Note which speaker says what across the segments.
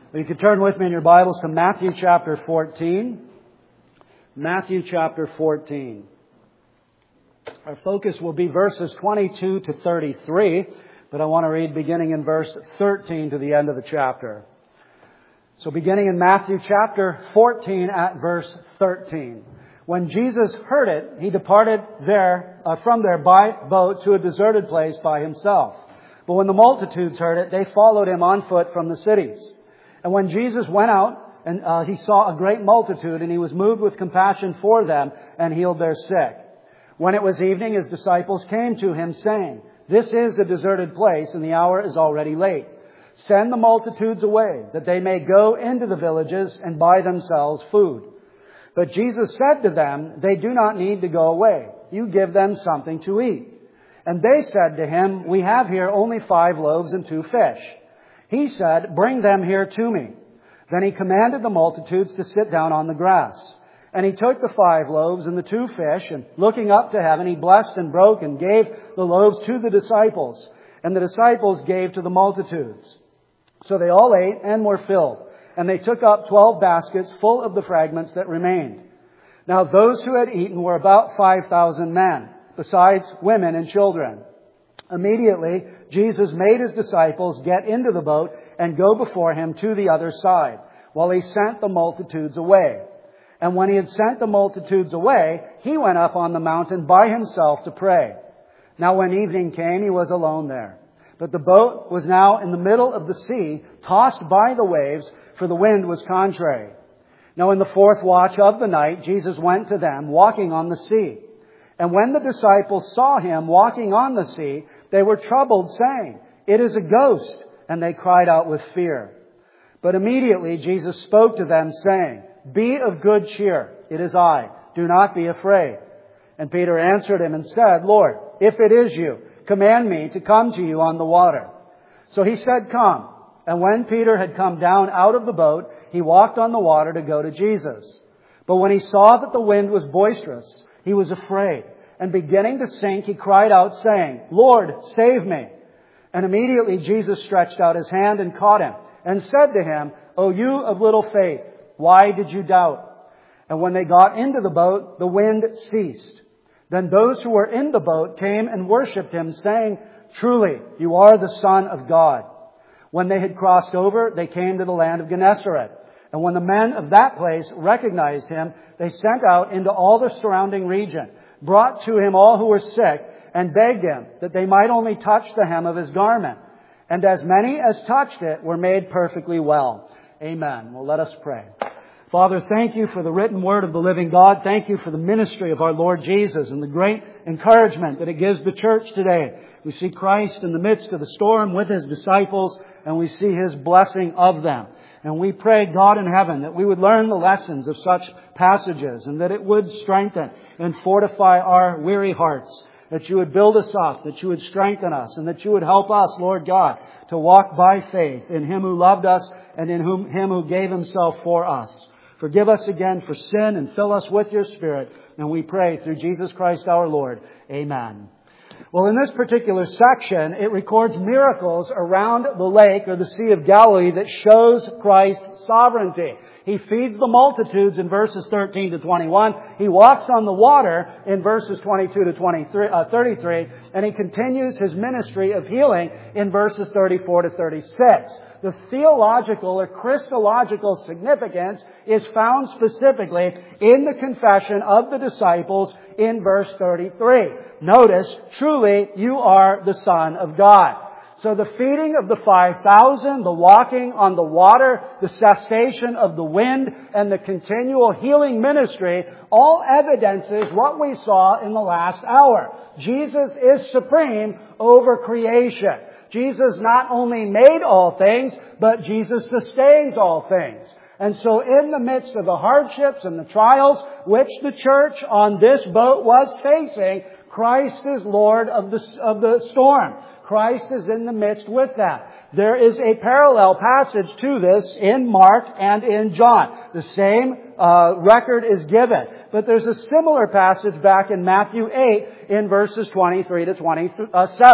Speaker 1: You can turn with me in your Bibles to Matthew chapter 14. Matthew chapter 14. Our focus will be verses 22 to 33, but I want to read beginning in verse 13 to the end of the chapter. So beginning in Matthew chapter 14 at verse 13. When Jesus heard it, He departed from there by boat to a deserted place by Himself. But when the multitudes heard it, they followed Him on foot from the cities. And when Jesus went out, and He saw a great multitude, and He was moved with compassion for them, and healed their sick. When it was evening, His disciples came to Him, saying, "This is a deserted place, and the hour is already late. Send the multitudes away, that they may go into the villages and buy themselves food." But Jesus said to them, "They do not need to go away. You give them something to eat." And they said to Him, "We have here only 5 loaves and 2 fish." He said, "Bring them here to me." Then He commanded the multitudes to sit down on the grass. And He took the 5 loaves and the 2 fish, and looking up to heaven, He blessed and broke and gave the loaves to the disciples. And the disciples gave to the multitudes. So they all ate and were filled. And they took up 12 baskets full of the fragments that remained. Now those who had eaten were about 5,000 men, besides women and children. Immediately, Jesus made His disciples get into the boat and go before Him to the other side, while He sent the multitudes away. And when He had sent the multitudes away, He went up on the mountain by Himself to pray. Now when evening came, He was alone there. But the boat was now in the middle of the sea, tossed by the waves, for the wind was contrary. Now in the 4th watch of the night, Jesus went to them, walking on the sea. And when the disciples saw Him walking on the sea, they were troubled, saying, "It is a ghost," and they cried out with fear. But immediately Jesus spoke to them, saying, "Be of good cheer, it is I, do not be afraid." And Peter answered Him and said, "Lord, if it is You, command me to come to You on the water." So He said, "Come." And when Peter had come down out of the boat, he walked on the water to go to Jesus. But when he saw that the wind was boisterous, he was afraid. And beginning to sink, he cried out, saying, "Lord, save me." And immediately Jesus stretched out His hand and caught him, and said to him, "O you of little faith, why did you doubt?" And when they got into the boat, the wind ceased. Then those who were in the boat came and worshipped Him, saying, "Truly, You are the Son of God." When they had crossed over, they came to the land of Gennesaret. And when the men of that place recognized Him, they sent out into all the surrounding region, brought to Him all who were sick, and begged Him that they might only touch the hem of His garment. And as many as touched it were made perfectly well. Amen. Well, let us pray. Father, thank You for the written word of the living God. Thank You for the ministry of our Lord Jesus and the great encouragement that it gives the church today. We see Christ in the midst of the storm with His disciples, and we see His blessing of them. And we pray, God in heaven, that we would learn the lessons of such passages, and that it would strengthen and fortify our weary hearts, that You would build us up, that You would strengthen us, and that You would help us, Lord God, to walk by faith in Him who loved us and in Him who gave Himself for us. Forgive us again for sin and fill us with Your Spirit. And we pray through Jesus Christ our Lord. Amen. Well, in this particular section, it records miracles around the lake or the Sea of Galilee that shows Christ's sovereignty. He feeds the multitudes in verses 13 to 21. He walks on the water in verses 22 to 33. And He continues His ministry of healing in verses 34 to 36. The theological or Christological significance is found specifically in the confession of the disciples in verse 33. Notice, "Truly, You are the Son of God." So the feeding of the 5,000, the walking on the water, the cessation of the wind, and the continual healing ministry all evidences what we saw in the last hour. Jesus is supreme over creation. Jesus not only made all things, but Jesus sustains all things. And so in the midst of the hardships and the trials which the church on this boat was facing, Christ is Lord of the storm. Christ is in the midst with them. There is a parallel passage to this in Mark and in John. The same record is given. But there's a similar passage back in Matthew 8 in verses 23 to 27.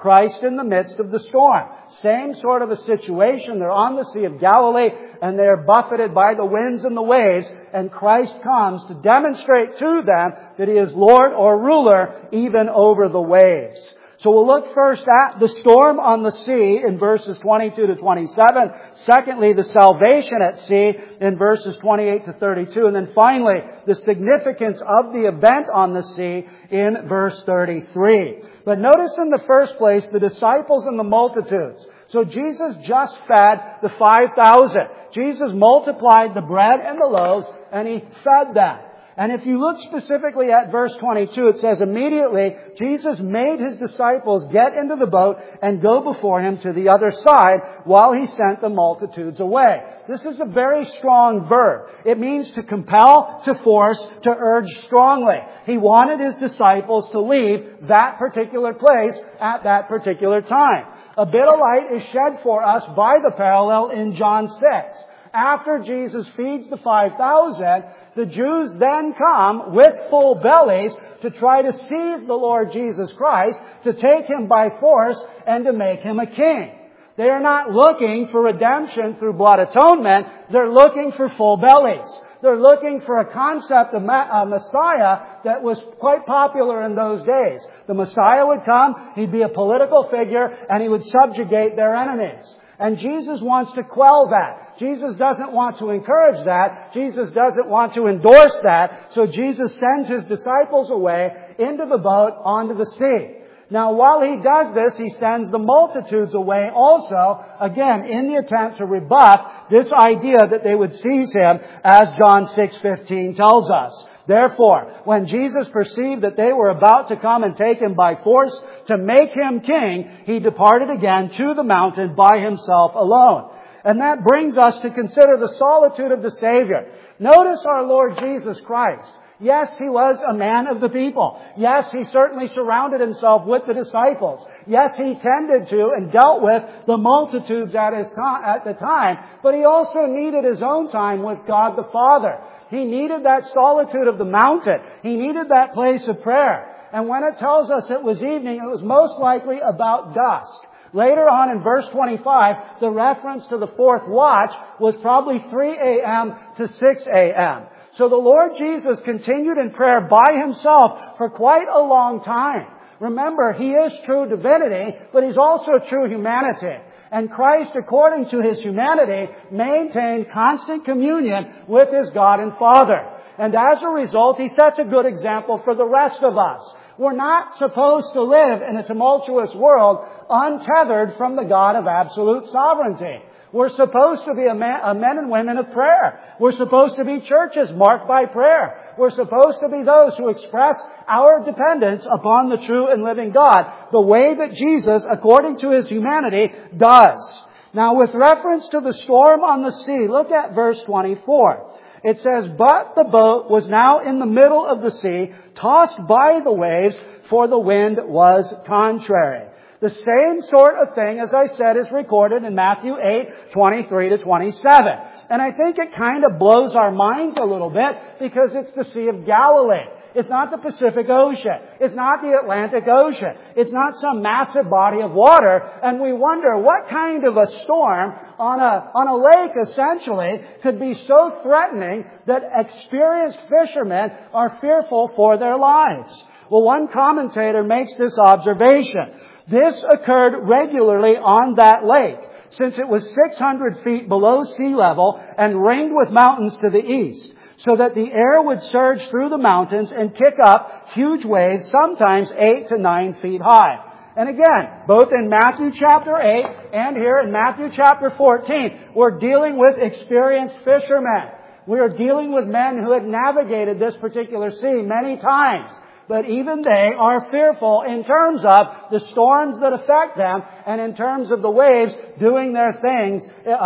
Speaker 1: Christ in the midst of the storm. Same sort of a situation. They're on the Sea of Galilee and they're buffeted by the winds and the waves, and Christ comes to demonstrate to them that He is Lord or ruler even over the waves. So we'll look first at the storm on the sea in verses 22 to 27. Secondly, the salvation at sea in verses 28 to 32. And then finally, the significance of the event on the sea in verse 33. But notice in the first place, the disciples and the multitudes. So Jesus just fed the 5,000. Jesus multiplied the bread and the loaves and He fed them. And if you look specifically at verse 22, it says, immediately Jesus made His disciples get into the boat and go before Him to the other side while He sent the multitudes away. This is a very strong verb. It means to compel, to force, to urge strongly. He wanted His disciples to leave that particular place at that particular time. A bit of light is shed for us by the parallel in John 6. After Jesus feeds the 5,000, the Jews then come with full bellies to try to seize the Lord Jesus Christ, to take Him by force and to make Him a king. They are not looking for redemption through blood atonement. They're looking for full bellies. They're looking for a concept of a Messiah that was quite popular in those days. The Messiah would come, He'd be a political figure, and He would subjugate their enemies. And Jesus wants to quell that. Jesus doesn't want to encourage that. Jesus doesn't want to endorse that. So Jesus sends His disciples away into the boat onto the sea. Now, while He does this, He sends the multitudes away also, again, in the attempt to rebuff this idea that they would seize Him, as John 6:15 tells us. Therefore, when Jesus perceived that they were about to come and take Him by force to make Him king, He departed again to the mountain by Himself alone. And that brings us to consider the solitude of the Savior. Notice our Lord Jesus Christ. Yes, He was a man of the people. Yes, He certainly surrounded Himself with the disciples. Yes, He tended to and dealt with the multitudes at the time. But He also needed His own time with God the Father. He needed that solitude of the mountain. He needed that place of prayer. And when it tells us it was evening, it was most likely about dusk. Later on in verse 25, the reference to the fourth watch was probably 3 a.m. to 6 a.m. So the Lord Jesus continued in prayer by Himself for quite a long time. Remember, He is true divinity, but He's also true humanity. And Christ, according to His humanity, maintained constant communion with His God and Father. And as a result, He sets a good example for the rest of us. We're not supposed to live in a tumultuous world untethered from the God of absolute sovereignty. We're supposed to be a men and women of prayer. We're supposed to be churches marked by prayer. We're supposed to be those who express our dependence upon the true and living God, the way that Jesus, according to His humanity, does. Now, with reference to the storm on the sea, look at verse 24. It says, "But the boat was now in the middle of the sea, tossed by the waves, for the wind was contrary." The same sort of thing, as I said, is recorded in Matthew 8:23 to 27. And I think it kind of blows our minds a little bit because it's the Sea of Galilee. It's not the Pacific Ocean. It's not the Atlantic Ocean. It's not some massive body of water. And we wonder what kind of a storm on a lake, essentially, could be so threatening that experienced fishermen are fearful for their lives. Well, one commentator makes this observation. This occurred regularly on that lake, since it was 600 feet below sea level and ringed with mountains to the east, so that the air would surge through the mountains and kick up huge waves, sometimes 8 to 9 feet high. And again, both in Matthew chapter 8 and here in Matthew chapter 14, we're dealing with experienced fishermen. We are dealing with men who had navigated this particular sea many times. But even they are fearful in terms of the storms that affect them and in terms of the waves doing their thing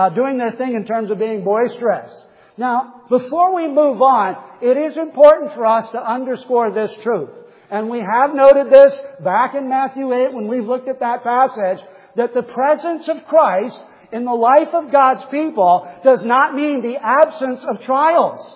Speaker 1: in terms of being boisterous. Now, before we move on, it is important for us to underscore this truth. And we have noted this back in Matthew 8 when we've looked at that passage, that the presence of Christ in the life of God's people does not mean the absence of trials.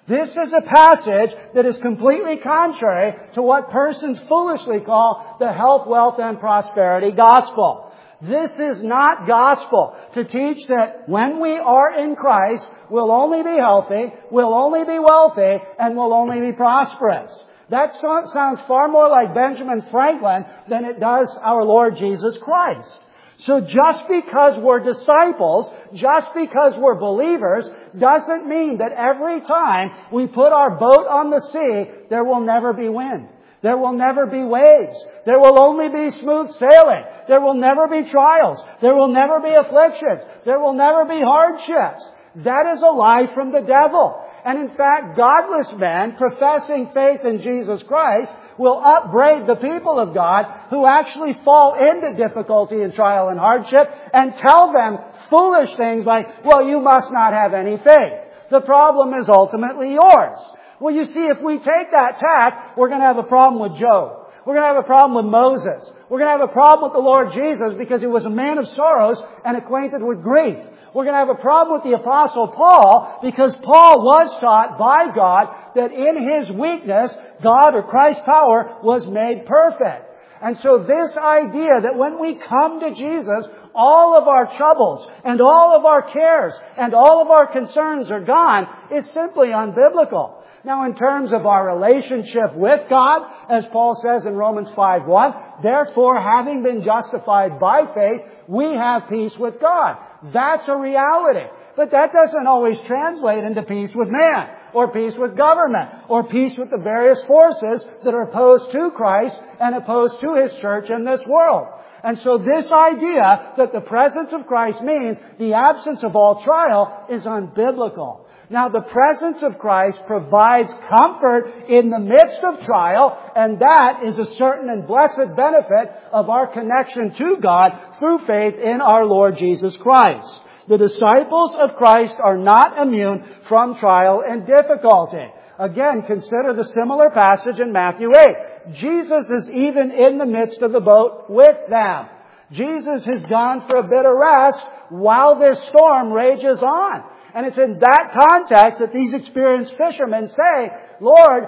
Speaker 1: This is a passage that is completely contrary to what persons foolishly call the health, wealth, and prosperity gospel. This is not gospel to teach that when we are in Christ, we'll only be healthy, we'll only be wealthy, and we'll only be prosperous. That sounds far more like Benjamin Franklin than it does our Lord Jesus Christ. So just because we're disciples, just because we're believers, doesn't mean that every time we put our boat on the sea, there will never be wind. There will never be waves. There will only be smooth sailing. There will never be trials. There will never be afflictions. There will never be hardships. That is a lie from the devil. And in fact, godless men professing faith in Jesus Christ will upbraid the people of God who actually fall into difficulty and trial and hardship and tell them foolish things like, well, you must not have any faith. The problem is ultimately yours. Well, you see, if we take that tack, we're going to have a problem with Job. We're going to have a problem with Moses. We're going to have a problem with the Lord Jesus because he was a man of sorrows and acquainted with grief. We're going to have a problem with the Apostle Paul because Paul was taught by God that in his weakness, God or Christ's power was made perfect. And so this idea that when we come to Jesus, all of our troubles and all of our cares and all of our concerns are gone is simply unbiblical. Now, in terms of our relationship with God, as Paul says in Romans 5:1, therefore, having been justified by faith, we have peace with God. That's a reality. But that doesn't always translate into peace with man, or peace with government, or peace with the various forces that are opposed to Christ and opposed to His church in this world. And so this idea that the presence of Christ means the absence of all trial is unbiblical. Now, the presence of Christ provides comfort in the midst of trial, and that is a certain and blessed benefit of our connection to God through faith in our Lord Jesus Christ. The disciples of Christ are not immune from trial and difficulty. Again, consider the similar passage in Matthew 8. Jesus is even in the midst of the boat with them. Jesus has gone for a bit of rest while this storm rages on. And it's in that context that these experienced fishermen say, Lord,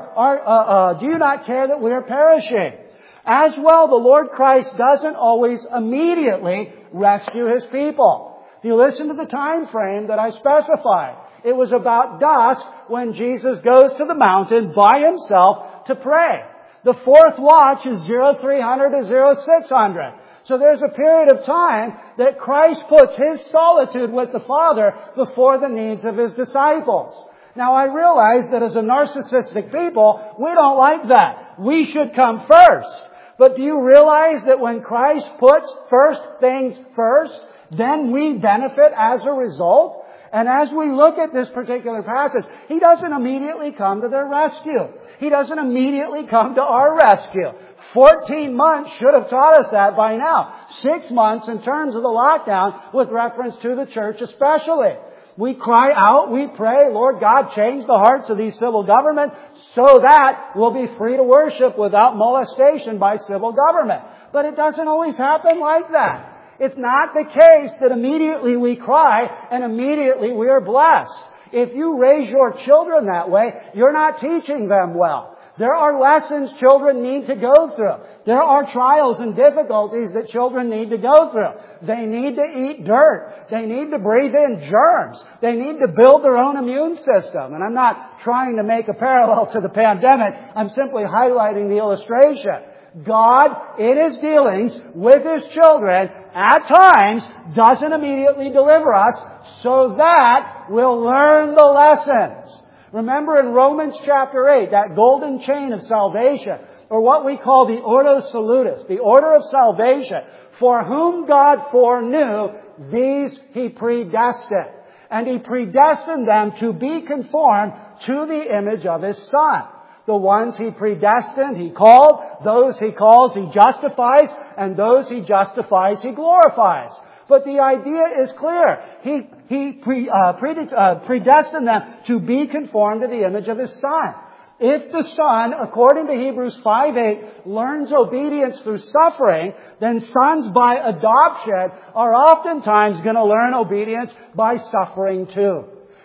Speaker 1: do you not care that we are perishing? As well, the Lord Christ doesn't always immediately rescue His people. If you listen to the time frame that I specified, it was about dusk when Jesus goes to the mountain by Himself to pray. The fourth watch is 0300 to 0600. So there's a period of time that Christ puts His solitude with the Father before the needs of His disciples. Now, I realize that as a narcissistic people, we don't like that. We should come first. But do you realize that when Christ puts first things first, then we benefit as a result? And as we look at this particular passage, He doesn't immediately come to their rescue. He doesn't immediately come to our rescue. 14 months should have taught us that by now. 6 months in terms of the lockdown with reference to the church especially. We cry out, we pray, Lord God, change the hearts of these civil government so that we'll be free to worship without molestation by civil government. But it doesn't always happen like that. It's not the case that immediately we cry and immediately we are blessed. If you raise your children that way, you're not teaching them well. There are lessons children need to go through. There are trials and difficulties that children need to go through. They need to eat dirt. They need to breathe in germs. They need to build their own immune system. And I'm not trying to make a parallel to the pandemic. I'm simply highlighting the illustration. God, in His dealings with His children, at times, doesn't immediately deliver us so that we'll learn the lessons. Remember in Romans chapter 8, that golden chain of salvation, or what we call the Ordo Salutis, the order of salvation, for whom God foreknew, these He predestined. And He predestined them to be conformed to the image of His Son. The ones He predestined, He called. Those He calls, He justifies. And those He justifies, He glorifies. But the idea is clear. He predestined them to be conformed to the image of His Son. If the Son, according to Hebrews 5:8, learns obedience through suffering, then sons by adoption are oftentimes going to learn obedience by suffering too.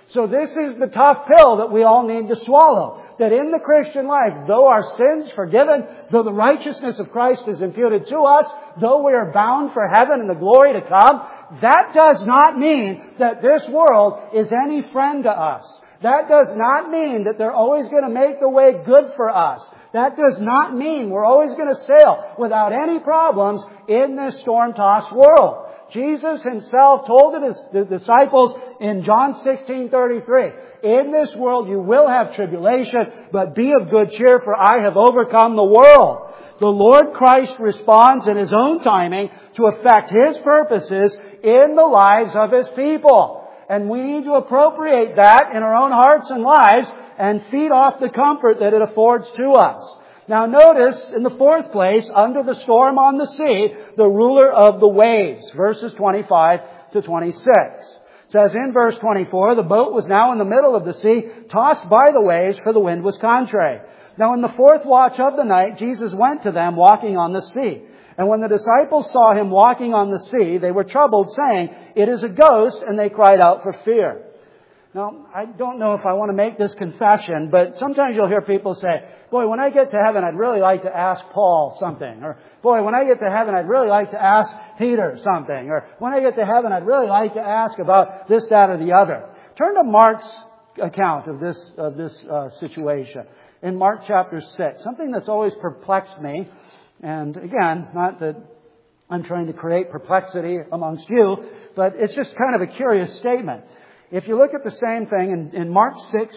Speaker 1: So this is the tough pill that we all need to swallow. That in the Christian life, though our sins forgiven, though the righteousness of Christ is imputed to us, though we are bound for heaven and the glory to come, that does not mean that this world is any friend to us. That does not mean that they're always going to make the way good for us. That does not mean we're always going to sail without any problems in this storm-tossed world. Jesus Himself told the disciples in John 16:33, "In this world you will have tribulation, but be of good cheer, for I have overcome the world." The Lord Christ responds in His own timing to effect His purposes in the lives of His people. And we need to appropriate that in our own hearts and lives and feed off the comfort that it affords to us. Now notice, in the fourth place, under the storm on the sea, the ruler of the waves, verses 25 to 26. It says in verse 24, "The boat was now in the middle of the sea, tossed by the waves, for the wind was contrary. Now in the fourth watch of the night, Jesus went to them walking on the sea. And when the disciples saw Him walking on the sea, they were troubled, saying, 'It is a ghost,' and they cried out for fear." Now, I don't know if I want to make this confession, but sometimes you'll hear people say, "Boy, when I get to heaven, I'd really like to ask Paul something." Or, "Boy, when I get to heaven, I'd really like to ask Peter something." Or, "When I get to heaven, I'd really like to ask about this, that, or the other." Turn to Mark's account of this situation. In Mark chapter 6, something that's always perplexed me, and again, not that I'm trying to create perplexity amongst you, but it's just kind of a curious statement. If you look at the same thing in Mark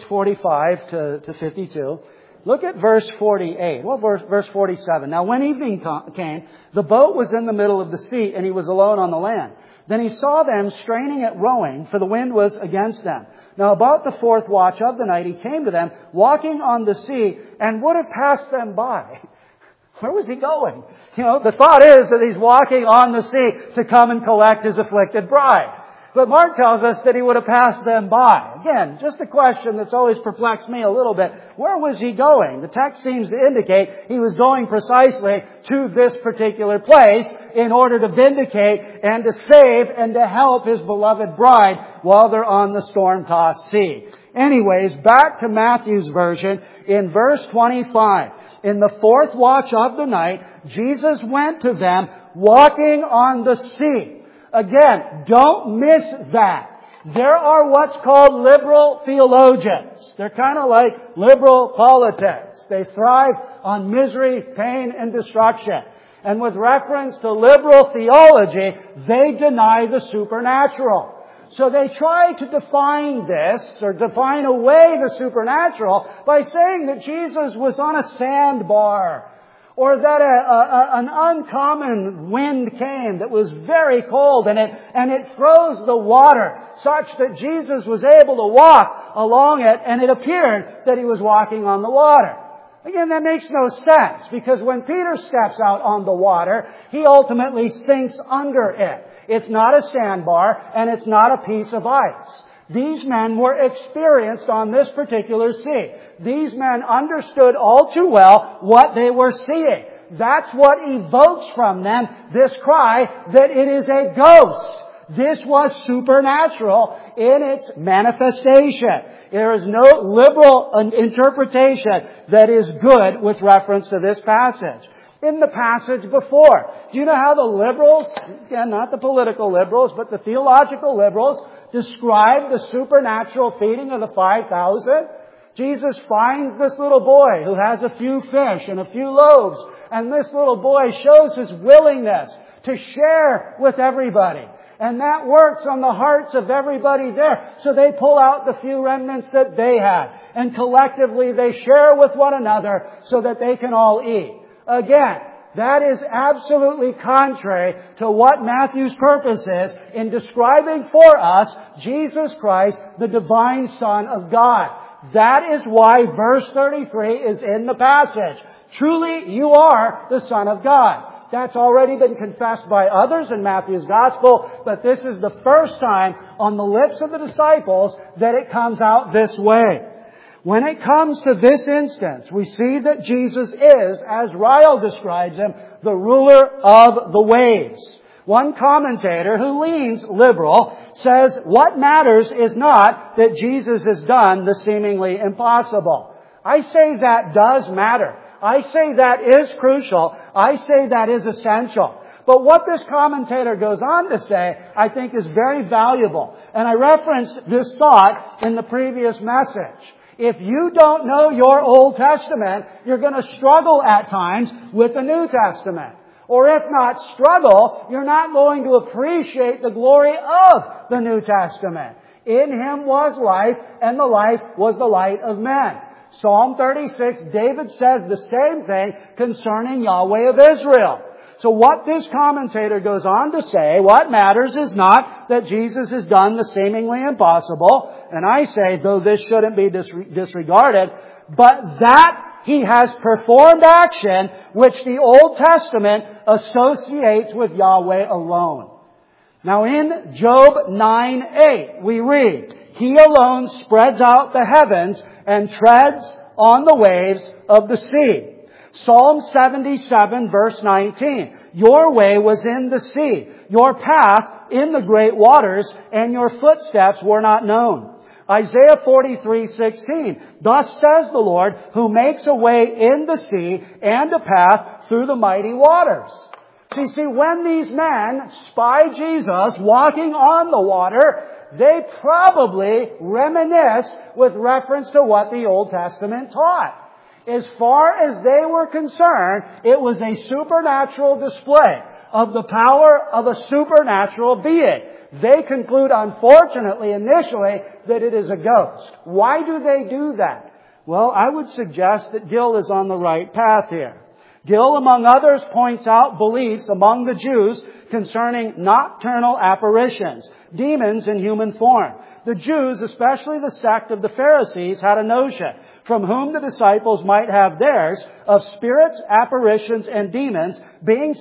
Speaker 1: 6:45 to 52, look at verse 48. Well, verse 47. "Now when evening came, the boat was in the middle of the sea, and He was alone on the land. Then He saw them straining at rowing, for the wind was against them. Now about the fourth watch of the night, He came to them, walking on the sea, and would have passed them by." Where was He going? The thought is that He's walking on the sea to come and collect His afflicted bride. But Mark tells us that He would have passed them by. Again, just a question that's always perplexed me a little bit. Where was He going? The text seems to indicate He was going precisely to this particular place in order to vindicate and to save and to help His beloved bride while they're on the storm-tossed sea. Anyways, back to Matthew's version in verse 25. "In the fourth watch of the night, Jesus went to them walking on the sea." Again, don't miss that. There are what's called liberal theologians. They're kind of like liberal politics. They thrive on misery, pain, and destruction. And with reference to liberal theology, they deny the supernatural. So they try to define this, or define away the supernatural, by saying that Jesus was on a sandbar, or that an uncommon wind came that was very cold, and it froze the water such that Jesus was able to walk along it, and it appeared that He was walking on the water. Again, that makes no sense, because when Peter steps out on the water, he ultimately sinks under it. It's not a sandbar, and it's not a piece of ice. These men were experienced on this particular sea. These men understood all too well what they were seeing. That's what evokes from them this cry that it is a ghost. This was supernatural in its manifestation. There is no liberal interpretation that is good with reference to this passage. In the passage before, do you know how the liberals, again, not the political liberals, but the theological liberals, describe the supernatural feeding of the 5,000? Jesus finds this little boy who has a few fish and a few loaves, and this little boy shows his willingness to share with everybody. And that works on the hearts of everybody there. So they pull out the few remnants that they had, and collectively they share with one another so that they can all eat. Again, that is absolutely contrary to what Matthew's purpose is in describing for us Jesus Christ, the divine Son of God. That is why verse 33 is in the passage. Truly, you are the Son of God. That's already been confessed by others in Matthew's Gospel, but this is the first time on the lips of the disciples that it comes out this way. When it comes to this instance, we see that Jesus is, as Ryle describes Him, the ruler of the waves. One commentator who leans liberal says what matters is not that Jesus has done the seemingly impossible. I say that does matter. I say that is crucial. I say that is essential. But what this commentator goes on to say, I think is very valuable. And I referenced this thought in the previous message. If you don't know your Old Testament, you're going to struggle at times with the New Testament. Or if not struggle, you're not going to appreciate the glory of the New Testament. In Him was life, and the life was the light of men. Psalm 36, David says the same thing concerning Yahweh of Israel. So what this commentator goes on to say, what matters is not that Jesus has done the seemingly impossible, and I say, though this shouldn't be disregarded, but that He has performed action which the Old Testament associates with Yahweh alone. Now in Job 9:8 we read, He alone spreads out the heavens and treads on the waves of the sea. Psalm 77 verse 19, Your way was in the sea, your path in the great waters, and your footsteps were not known. Isaiah 43:16, Thus says the Lord, who makes a way in the sea and a path through the mighty waters. So you see, when these men spy Jesus walking on the water, they probably reminisce with reference to what the Old Testament taught. As far as they were concerned, it was a supernatural display of the power of a supernatural being. They conclude, unfortunately, initially, that it is a ghost. Why do they do that? Well, I would suggest that Gill is on the right path here. Gill, among others, points out beliefs among the Jews concerning nocturnal apparitions, demons in human form. The Jews, especially the sect of the Pharisees, had a notion from whom the disciples might have theirs of spirits, apparitions, and demons being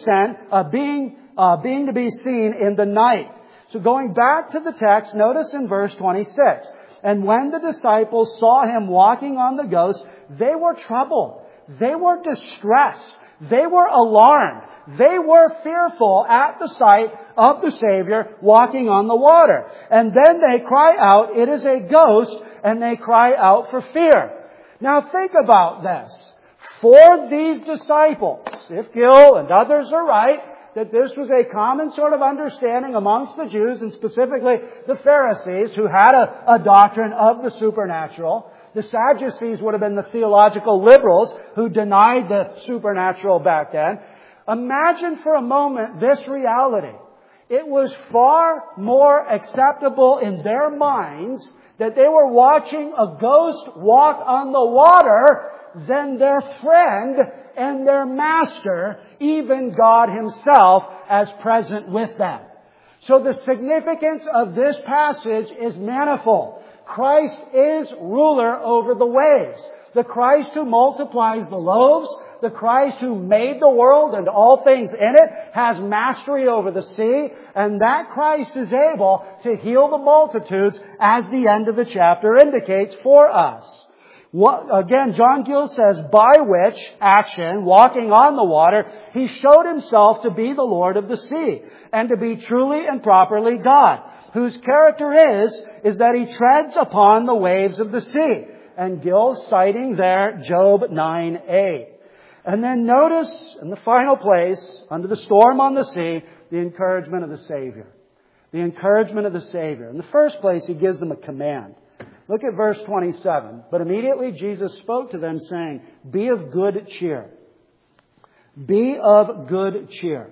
Speaker 1: to be seen in the night. So going back to the text, notice in verse 26, And when the disciples saw Him walking on the ghost, they were troubled. They were distressed. They were alarmed. They were fearful at the sight of the Savior walking on the water. And then they cry out, It is a ghost, and they cry out for fear. Now think about this. For these disciples, if Gill and others are right, that this was a common sort of understanding amongst the Jews, and specifically the Pharisees, who had a doctrine of the supernatural. The Sadducees would have been the theological liberals who denied the supernatural back then. Imagine for a moment this reality. It was far more acceptable in their minds that they were watching a ghost walk on the water than their friend and their master, even God Himself, as present with them. So the significance of this passage is manifold. Christ is ruler over the waves. The Christ who multiplies the loaves, the Christ who made the world and all things in it, has mastery over the sea, and that Christ is able to heal the multitudes, as the end of the chapter indicates for us. Again, John Gill says, by which action, walking on the water, He showed Himself to be the Lord of the sea, and to be truly and properly God, whose character is that He treads upon the waves of the sea. And Gill citing there Job 9:8. And then notice, in the final place, under the storm on the sea, the encouragement of the Savior. The encouragement of the Savior. In the first place, He gives them a command. Look at verse 27. But immediately Jesus spoke to them, saying, Be of good cheer. Be of good cheer.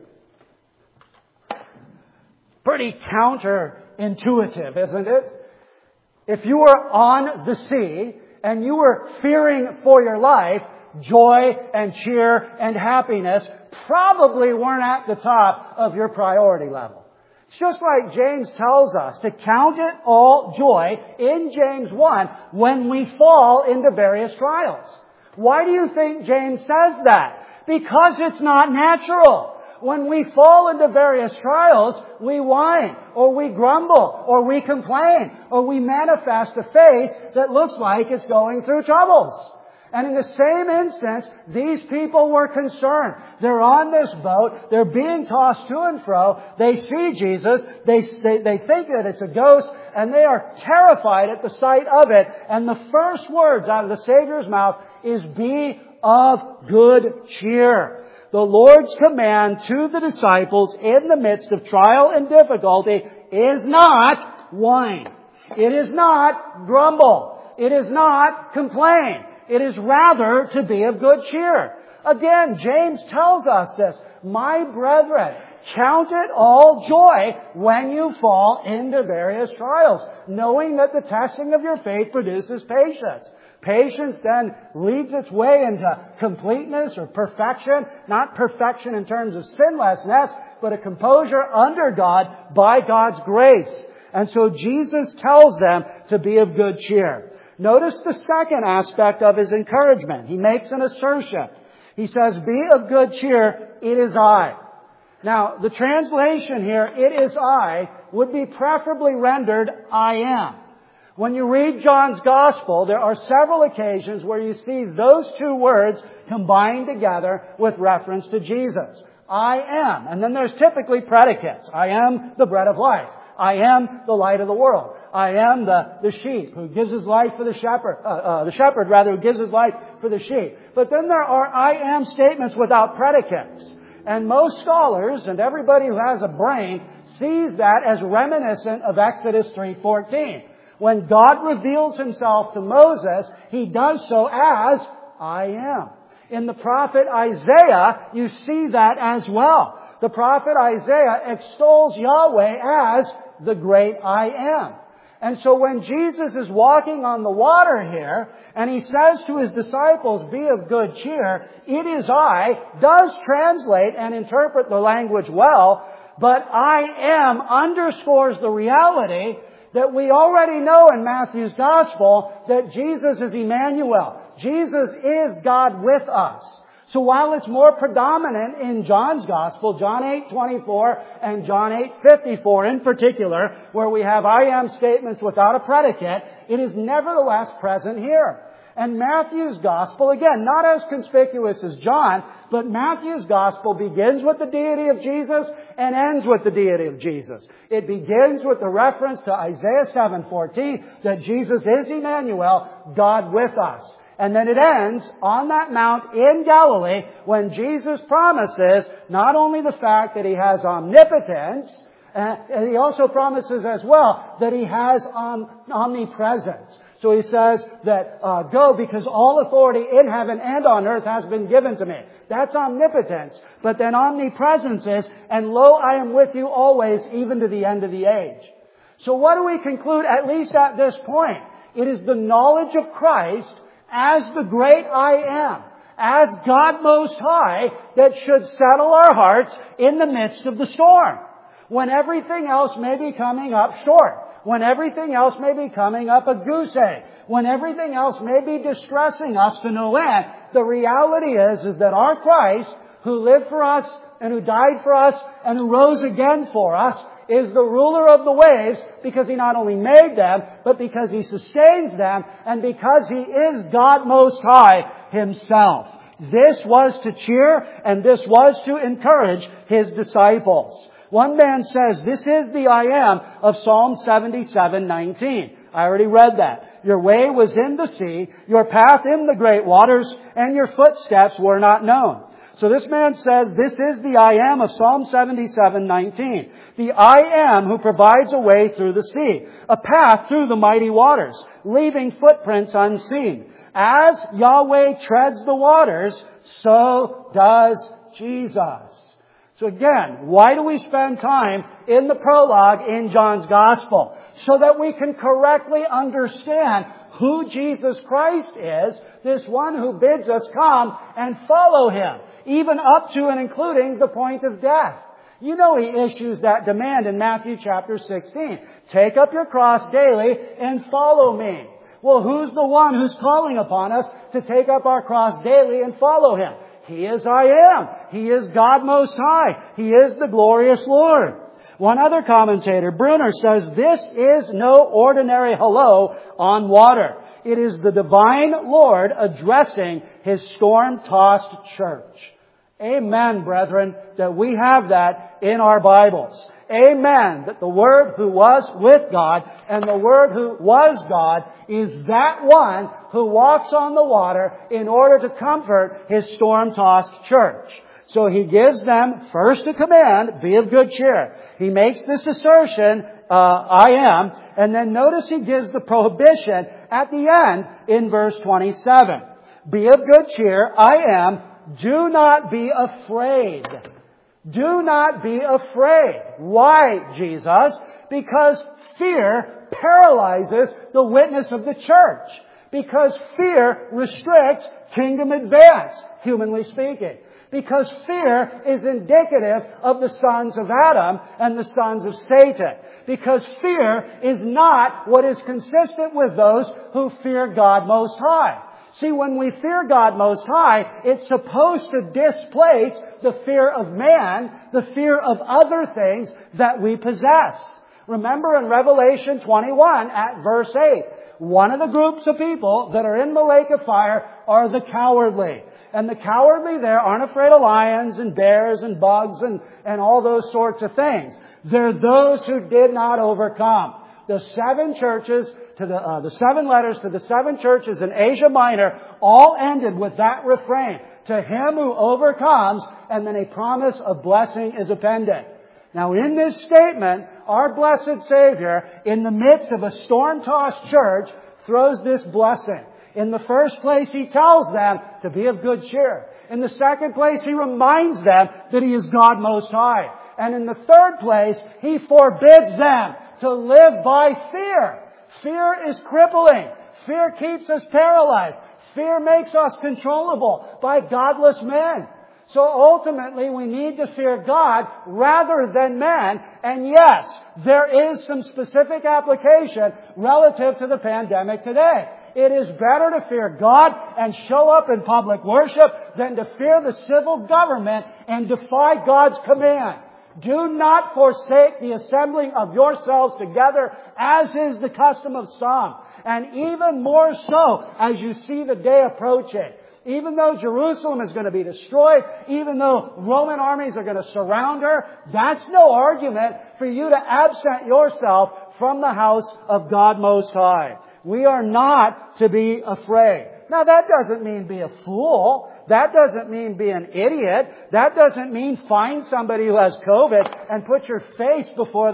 Speaker 1: Pretty counterintuitive, isn't it? If you were on the sea and you were fearing for your life, joy and cheer and happiness probably weren't at the top of your priority level. It's just like James tells us to count it all joy in James 1 when we fall into various trials. Why do you think James says that? Because it's not natural. When we fall into various trials, we whine, or we grumble, or we complain, or we manifest a face that looks like it's going through troubles. And in the same instance, these people were concerned. They're on this boat. They're being tossed to and fro. They see Jesus. They think that it's a ghost. And they are terrified at the sight of it. And the first words out of the Savior's mouth is, "Be of good cheer." The Lord's command to the disciples in the midst of trial and difficulty is not whine. It is not grumble. It is not complain. It is rather to be of good cheer. Again, James tells us this. "My brethren, count it all joy when you fall into various trials, knowing that the testing of your faith produces patience." Patience then leads its way into completeness or perfection. Not perfection in terms of sinlessness, but a composure under God by God's grace. And so Jesus tells them to be of good cheer. Notice the second aspect of His encouragement. He makes an assertion. He says, "Be of good cheer, it is I." Now, the translation here, "it is I," would be preferably rendered, "I am." When you read John's Gospel, there are several occasions where you see those two words combined together with reference to Jesus. I am. And then there's typically predicates. I am the bread of life. I am the light of the world. I am the sheep who gives his life for the shepherd who gives his life for the sheep. But then there are I am statements without predicates. And most scholars and everybody who has a brain sees that as reminiscent of Exodus 3:14. When God reveals Himself to Moses, He does so as I am. In the prophet Isaiah, you see that as well. The prophet Isaiah extols Yahweh as the great I am. And so when Jesus is walking on the water here, and He says to His disciples, "Be of good cheer," "it is I," does translate and interpret the language well, but "I am" underscores the reality that we already know in Matthew's Gospel that Jesus is Emmanuel. Jesus is God with us. So while it's more predominant in John's Gospel, John 8:24 and John 8:54 in particular, where we have I am statements without a predicate, it is nevertheless present here. And Matthew's Gospel, again, not as conspicuous as John, but Matthew's Gospel begins with the deity of Jesus and ends with the deity of Jesus. It begins with the reference to Isaiah 7:14 that Jesus is Emmanuel, God with us. And then it ends on that mount in Galilee when Jesus promises not only the fact that He has omnipotence, and He also promises as well that He has omnipresence. So He says that, "Go because all authority in heaven and on earth has been given to me." That's omnipotence. But then omnipresence is, "And lo, I am with you always, even to the end of the age." So what do we conclude, at least at this point? It is the knowledge of Christ as the great I am, as God Most High, that should settle our hearts in the midst of the storm. When everything else may be coming up short. When everything else may be coming up a goose egg. When everything else may be distressing us to no end. The reality is that our Christ, who lived for us and who died for us and who rose again for us, is the ruler of the waves because He not only made them, but because He sustains them and because He is God Most High Himself. This was to cheer and this was to encourage His disciples. One man says, "This is the I am of Psalm 77:19. I already read that. "Your way was in the sea, your path in the great waters, and your footsteps were not known." So this man says, this is the I am of Psalm 77:19. The I am who provides a way through the sea, a path through the mighty waters, leaving footprints unseen. As Yahweh treads the waters, so does Jesus. So again, why do we spend time in the prologue in John's Gospel? So that we can correctly understand who Jesus Christ is, this one who bids us come and follow Him, even up to and including the point of death. You know He issues that demand in Matthew chapter 16. "Take up your cross daily and follow me." Well, who's the one who's calling upon us to take up our cross daily and follow Him? He is I am. He is God Most High. He is the glorious Lord. One other commentator, Brunner, says this is no ordinary hello on water. It is the divine Lord addressing His storm-tossed church. Amen, brethren, that we have that in our Bibles. Amen, that the Word who was with God and the Word who was God is that one who walks on the water in order to comfort His storm-tossed church. So He gives them first a command, be of good cheer. He makes this assertion, I am, and then notice He gives the prohibition at the end in verse 27. Be of good cheer, I am, do not be afraid. Do not be afraid. Why, Jesus? Because fear paralyzes the witness of the church. Because fear restricts kingdom advance, humanly speaking. Because fear is indicative of the sons of Adam and the sons of Satan. Because fear is not what is consistent with those who fear God Most High. See, when we fear God Most High, it's supposed to displace the fear of man, the fear of other things that we possess. Remember in Revelation 21 at verse 8, one of the groups of people that are in the lake of fire are the cowardly. And the cowardly there aren't afraid of lions and bears and bugs and all those sorts of things. They're those who did not overcome. The seven churches, the seven letters to the seven churches in Asia Minor all ended with that refrain. To him who overcomes, and then a promise of blessing is appended. Now in this statement, our blessed Savior, in the midst of a storm-tossed church, throws this blessing. In the first place, He tells them to be of good cheer. In the second place, He reminds them that He is God Most High. And in the third place, He forbids them to live by fear. Fear is crippling. Fear keeps us paralyzed. Fear makes us controllable by godless men. So ultimately, we need to fear God rather than man. And yes, there is some specific application relative to the pandemic today. It is better to fear God and show up in public worship than to fear the civil government and defy God's command. Do not forsake the assembling of yourselves together, as is the custom of some. And even more so as you see the day approaching. Even though Jerusalem is going to be destroyed, even though Roman armies are going to surround her, that's no argument for you to absent yourself from the house of God Most High. We are not to be afraid. Now that doesn't mean be a fool. That doesn't mean be an idiot. That doesn't mean find somebody who has COVID and put your face before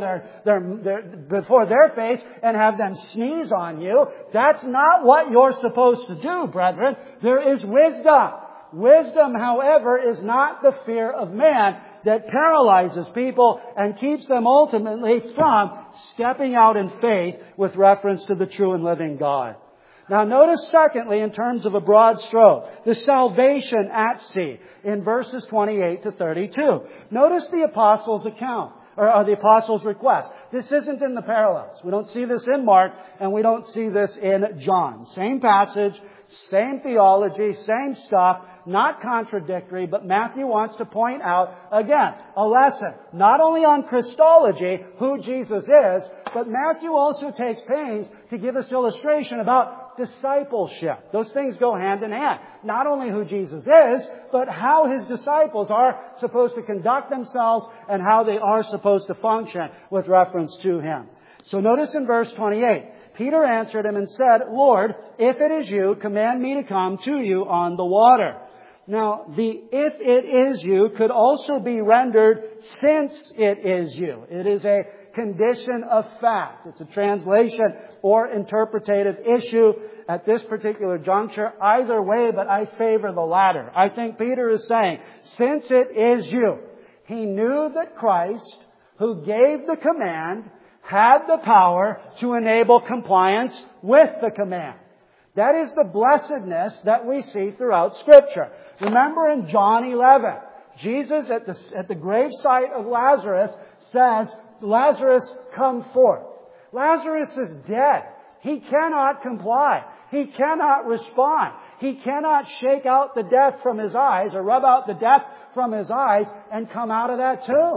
Speaker 1: their face and have them sneeze on you. That's not what you're supposed to do, brethren. There is wisdom. Wisdom, however, is not the fear of man that paralyzes people and keeps them ultimately from stepping out in faith with reference to the true and living God. Now notice secondly, in terms of a broad stroke, the salvation at sea in verses 28 to 32. Notice the apostles' account, or the apostles' request. This isn't in the parallels. We don't see this in Mark, and we don't see this in John. Same passage, same theology, same stuff, not contradictory, but Matthew wants to point out, again, a lesson, not only on Christology, who Jesus is, but Matthew also takes pains to give us illustration about discipleship. Those things go hand in hand. Not only who Jesus is, but how His disciples are supposed to conduct themselves and how they are supposed to function with reference to Him. So notice in verse 28, Peter answered Him and said, Lord, if it is You, command me to come to You on the water. Now, the if it is You could also be rendered since it is You. It is a condition of fact. It's a translation or interpretative issue at this particular juncture. Either way, but I favor the latter. I think Peter is saying, since it is You. He knew that Christ, who gave the command, had the power to enable compliance with the command. That is the blessedness that we see throughout Scripture. Remember in John 11, Jesus at the gravesite of Lazarus says, Lazarus, come forth. Lazarus is dead. He cannot comply. He cannot respond. He cannot shake out the death from his eyes or rub out the death from his eyes and come out of that tomb.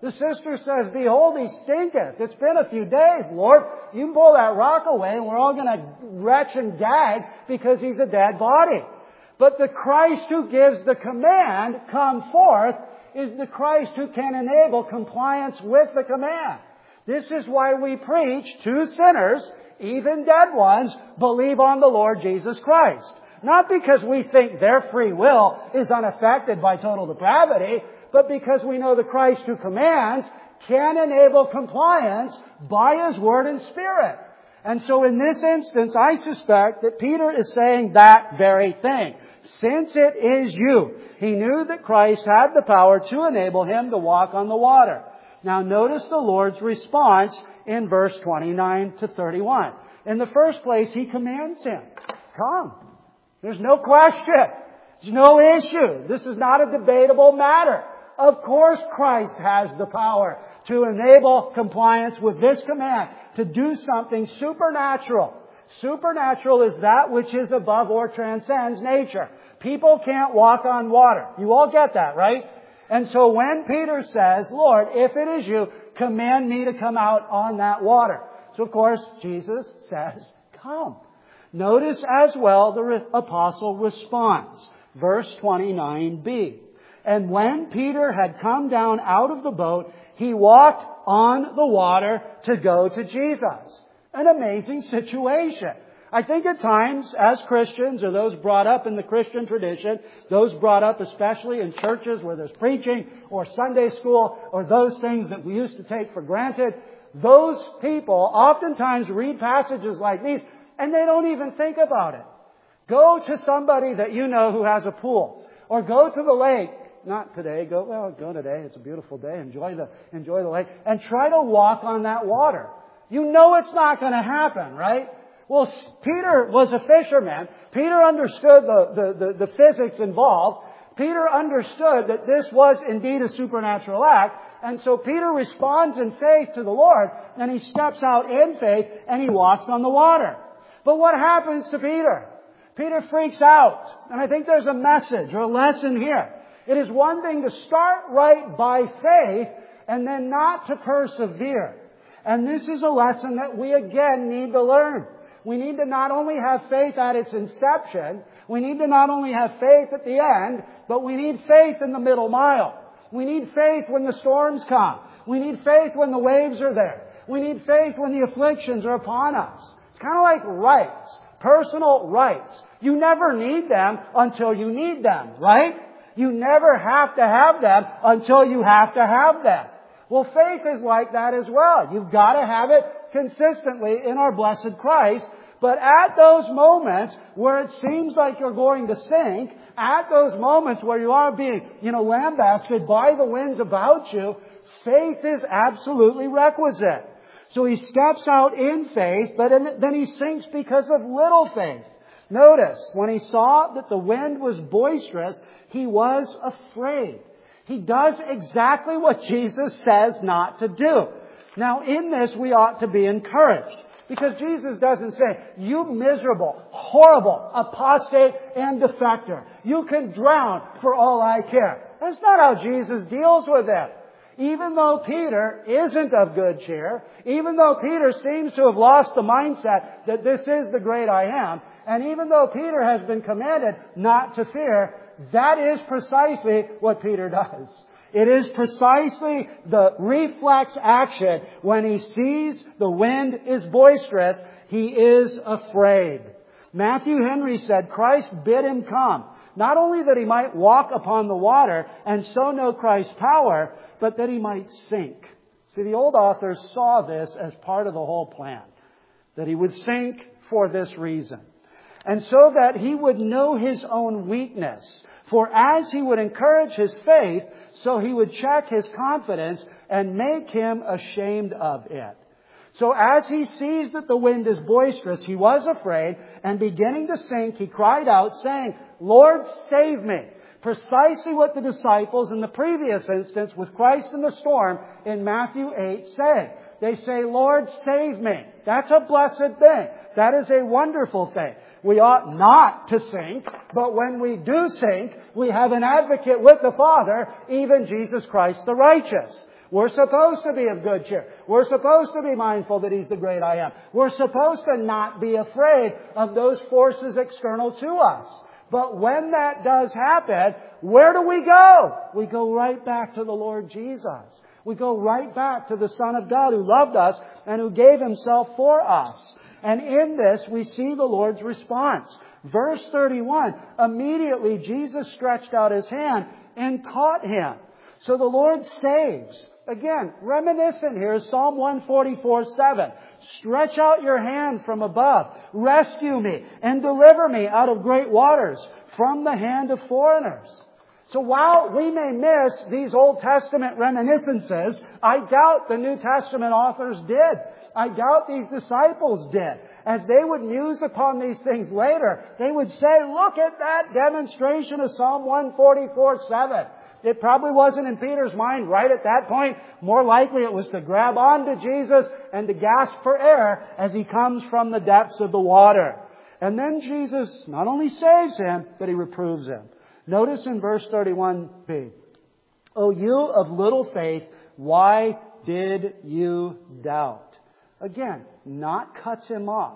Speaker 1: The sister says, behold, he stinketh. It's been a few days, Lord. You can pull that rock away and we're all going to retch and gag because he's a dead body. But the Christ who gives the command, come forth, is the Christ who can enable compliance with the command. This is why we preach to sinners, even dead ones, believe on the Lord Jesus Christ. Not because we think their free will is unaffected by total depravity, but because we know the Christ who commands can enable compliance by His Word and Spirit. And so in this instance, I suspect that Peter is saying that very thing. Since it is you, he knew that Christ had the power to enable him to walk on the water. Now notice the Lord's response in verse 29 to 31. In the first place, He commands him, come. There's no question. There's no issue. This is not a debatable matter. Of course Christ has the power to enable compliance with this command, to do something supernatural. Supernatural is that which is above or transcends nature. People can't walk on water. You all get that, right? And so when Peter says, Lord, if it is you, command me to come out on that water. So of course, Jesus says, come. Notice as well the apostle responds. Verse 29b. And when Peter had come down out of the boat, he walked on the water to go to Jesus. An amazing situation. I think at times, as Christians, or those brought up in the Christian tradition, those brought up especially in churches where there's preaching, or Sunday school, or those things that we used to take for granted, those people oftentimes read passages like these, and they don't even think about it. Go to somebody that you know who has a pool, or go to the lake. Not today. Go today. It's a beautiful day. Enjoy the lake, and try to walk on that water. You know it's not going to happen, right? Well, Peter was a fisherman. Peter understood the physics involved. Peter understood that this was indeed a supernatural act. And so Peter responds in faith to the Lord, and he steps out in faith, and he walks on the water. But what happens to Peter? Peter freaks out. And I think there's a message or a lesson here. It is one thing to start right by faith and then not to persevere. And this is a lesson that we again need to learn. We need to not only have faith at its inception, we need to not only have faith at the end, but we need faith in the middle mile. We need faith when the storms come. We need faith when the waves are there. We need faith when the afflictions are upon us. It's kind of like rights, personal rights. You never need them until you need them, right? You never have to have them until you have to have them. Well, faith is like that as well. You've got to have it consistently in our blessed Christ. But at those moments where it seems like you're going to sink, at those moments where you are being, lambasted by the winds about you, faith is absolutely requisite. So he steps out in faith, but then he sinks because of little faith. Notice, when he saw that the wind was boisterous, he was afraid. He does exactly what Jesus says not to do. Now, in this, we ought to be encouraged. Because Jesus doesn't say, you miserable, horrible, apostate, and defector. You can drown for all I care. That's not how Jesus deals with it. Even though Peter isn't of good cheer, even though Peter seems to have lost the mindset that this is the great I am, and even though Peter has been commanded not to fear, that is precisely what Peter does. It is precisely the reflex action. When he sees the wind is boisterous, he is afraid. Matthew Henry said Christ bid him come, not only that he might walk upon the water and so know Christ's power, but that he might sink. See, the old authors saw this as part of the whole plan, that he would sink for this reason. And so that he would know his own weakness. For as he would encourage his faith, so he would check his confidence and make him ashamed of it. So as he sees that the wind is boisterous, he was afraid, and beginning to sink, he cried out, saying, Lord, save me. Precisely what the disciples in the previous instance with Christ in the storm in Matthew 8 say. They say, Lord, save me. That's a blessed thing. That is a wonderful thing. We ought not to sink, but when we do sink, we have an advocate with the Father, even Jesus Christ the righteous. We're supposed to be of good cheer. We're supposed to be mindful that He's the great I am. We're supposed to not be afraid of those forces external to us. But when that does happen, where do we go? We go right back to the Lord Jesus. We go right back to the Son of God who loved us and who gave Himself for us. And in this, we see the Lord's response. Verse 31, immediately Jesus stretched out His hand and caught him. So the Lord saves. Again, reminiscent here is Psalm 144:7. Stretch out your hand from above. Rescue me and deliver me out of great waters from the hand of foreigners. So while we may miss these Old Testament reminiscences, I doubt the New Testament authors did. I doubt these disciples did. As they would muse upon these things later, they would say, look at that demonstration of Psalm 144:7. It probably wasn't in Peter's mind right at that point. More likely it was to grab onto Jesus and to gasp for air as He comes from the depths of the water. And then Jesus not only saves him, but He reproves him. Notice in verse 31b, O you of little faith, why did you doubt? Again, not cuts him off,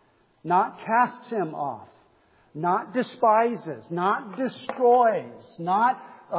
Speaker 1: not casts him off, not despises, not destroys, not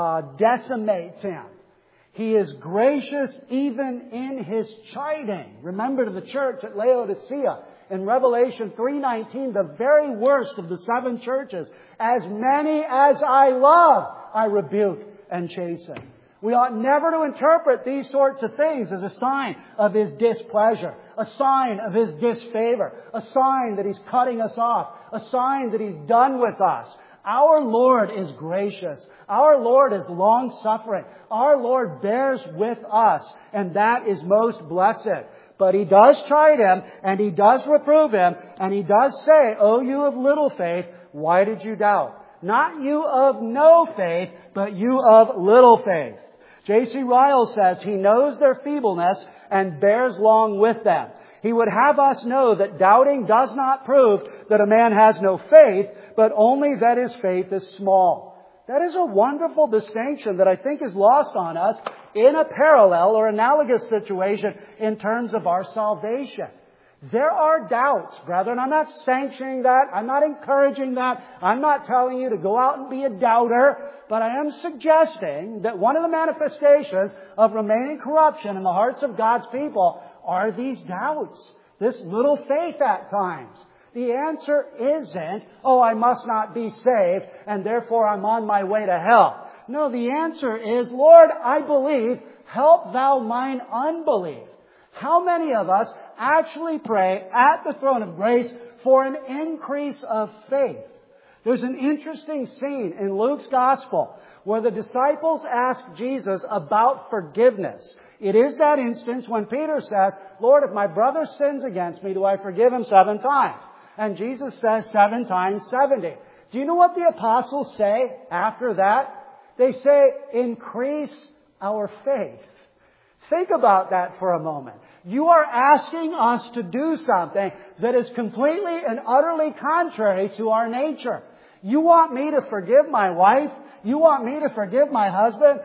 Speaker 1: decimates him. He is gracious even in His chiding. Remember to the church at Laodicea in Revelation 3:19, the very worst of the 7 churches, as many as I love, I rebuke and chasten. We ought never to interpret these sorts of things as a sign of His displeasure, a sign of His disfavor, a sign that He's cutting us off, a sign that He's done with us. Our Lord is gracious. Our Lord is long-suffering. Our Lord bears with us, and that is most blessed. But He does chide him, and He does reprove him, and He does say, O you of little faith, why did you doubt? Not you of no faith, but you of little faith. J.C. Ryle says He knows their feebleness and bears long with them. He would have us know that doubting does not prove that a man has no faith, but only that his faith is small. That is a wonderful distinction that I think is lost on us in a parallel or analogous situation in terms of our salvation. There are doubts, brethren. I'm not sanctioning that. I'm not encouraging that. I'm not telling you to go out and be a doubter. But I am suggesting that one of the manifestations of remaining corruption in the hearts of God's people are these doubts. This little faith at times. The answer isn't, oh, I must not be saved and therefore I'm on my way to hell. No, the answer is, Lord, I believe, help Thou mine unbelief. How many of us actually pray at the throne of grace for an increase of faith? There's an interesting scene in Luke's Gospel where the disciples ask Jesus about forgiveness. It is that instance when Peter says, Lord, if my brother sins against me, do I forgive him 7 times? And Jesus says 7 times 70. Do you know what the apostles say after that? They say, increase our faith. Think about that for a moment. You are asking us to do something that is completely and utterly contrary to our nature. You want me to forgive my wife? You want me to forgive my husband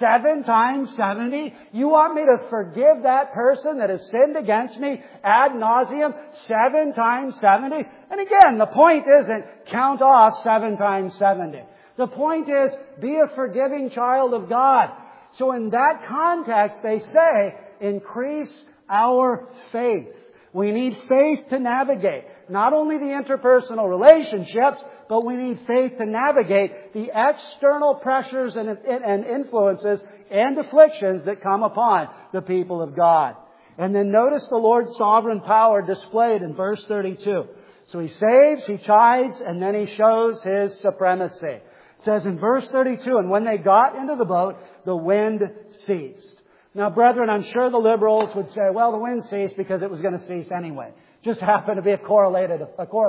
Speaker 1: 7 times 70? You want me to forgive that person that has sinned against me ad nauseum 7 times 70? And again, the point isn't count off 7 times 70. The point is be a forgiving child of God. So in that context, they say, increase our faith. We need faith to navigate not only the interpersonal relationships, but we need faith to navigate the external pressures and influences and afflictions that come upon the people of God. And then notice the Lord's sovereign power displayed in verse 32. So He saves, He chides, and then He shows His supremacy. It says in verse 32, and when they got into the boat, the wind ceased. Now, brethren, I'm sure the liberals would say, well, the wind ceased because it was going to cease anyway. Just happened to be a correlation.